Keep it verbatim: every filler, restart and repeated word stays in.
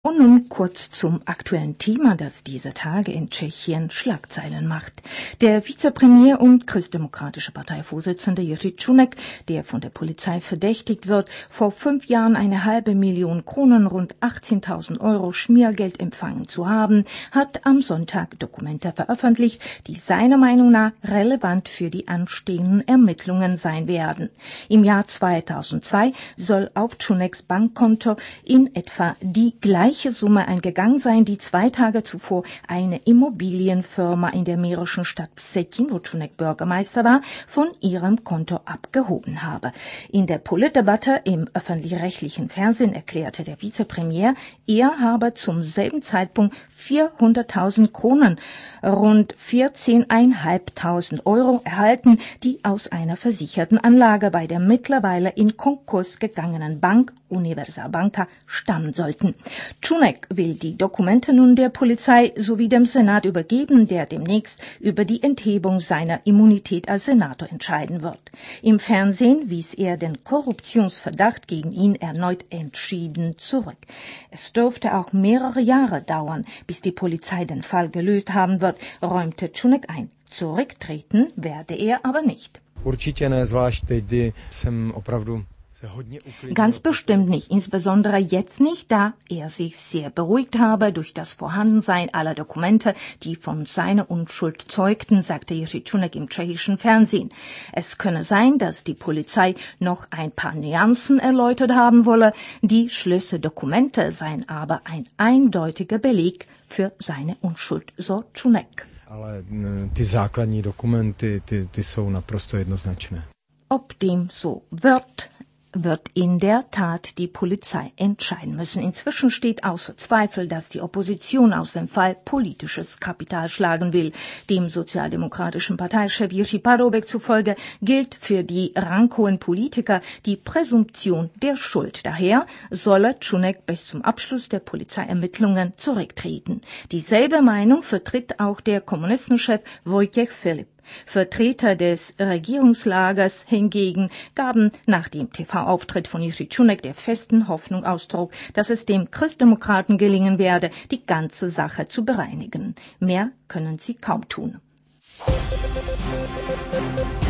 Und nun kurz zum aktuellen Thema, das diese Tage in Tschechien Schlagzeilen macht. Der Vizepremier und christdemokratische Parteivorsitzende Jiří Čunek, der von der Polizei verdächtigt wird, vor fünf Jahren eine halbe Million Kronen, rund achtzehntausend Euro Schmiergeld empfangen zu haben, hat am Sonntag Dokumente veröffentlicht, die seiner Meinung nach relevant für die anstehenden Ermittlungen sein werden. Im Jahr zweitausendzwei soll auf Čuneks Bankkonto in etwa die gleiche Summe eingegangen sein, die zwei Tage zuvor eine Immobilienfirma in der mährischen Stadt Vsetín, wo Čunek Bürgermeister war, von ihrem Konto abgehoben habe. In der Politdebatte im öffentlich-rechtlichen Fernsehen erklärte der Vizepremier, er habe zum selben Zeitpunkt vierhunderttausend Kronen, rund vierzehntausendfünfhundert Euro erhalten, die aus einer versicherten Anlage bei der mittlerweile in Konkurs gegangenen Bank Universal Banka stammen sollten. Čunek will die Dokumente nun der Polizei sowie dem Senat übergeben, der demnächst über die Enthebung seiner Immunität als Senator entscheiden wird. Im Fernsehen wies er den Korruptionsverdacht gegen ihn erneut entschieden zurück. Es dürfte auch mehrere Jahre dauern, bis die Polizei den Fall gelöst haben wird, räumte Čunek ein. Zurücktreten werde er aber nicht. Určitě ne, zvlášť teď, kdy jsem opravdu Ganz bestimmt nicht, insbesondere jetzt nicht, da er sich sehr beruhigt habe durch das Vorhandensein aller Dokumente, die von seiner Unschuld zeugten, sagte Jiří Čunek im tschechischen Fernsehen. Es könne sein, dass die Polizei noch ein paar Nuancen erläutert haben wolle, die Schlüsseldokumente seien aber ein eindeutiger Beleg für seine Unschuld, so Čunek. Ale ty základní dokumenty, ty, ty jsou naprosto jednoznačné. Ob dem so wird, wird in der Tat die Polizei entscheiden müssen. Inzwischen steht außer Zweifel, dass die Opposition aus dem Fall politisches Kapital schlagen will. Dem sozialdemokratischen Parteichef Jiří Paroubek zufolge gilt für die ranghohen Politiker die Präsumption der Schuld. Daher solle Čunek bis zum Abschluss der Polizeiermittlungen zurücktreten. Dieselbe Meinung vertritt auch der Kommunistenchef Vojtěch Filip. Vertreter des Regierungslagers hingegen gaben nach dem T V-Auftritt von Jiří Čunek der festen Hoffnung Ausdruck, dass es dem Christdemokraten gelingen werde, die ganze Sache zu bereinigen. Mehr können sie kaum tun.